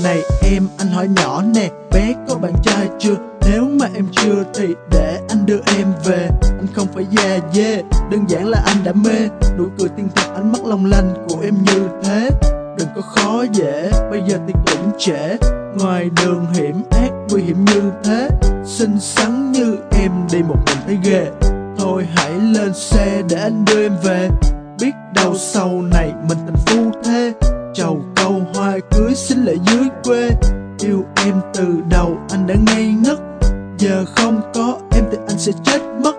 này em, anh hỏi nhỏ nè, bé có bạn trai chưa? Nếu mà em chưa thì để anh đưa em về. Anh không phải già dê, đơn giản là anh đã mê nụ cười tiên thật, ánh mắt long lanh của em như thế. Đừng có khó dễ, bây giờ thì cũng trễ. Ngoài đường hiểm ác nguy hiểm như thế, xinh xắn như em đi một mình thấy ghê. Thôi hãy lên xe để anh đưa em về, biết đâu sau này mình thành phu thê. Trầu câu hoa cưới xin lễ dưới quê. Yêu em từ đầu anh đã ngây ngất, giờ không có em thì anh sẽ chết mất.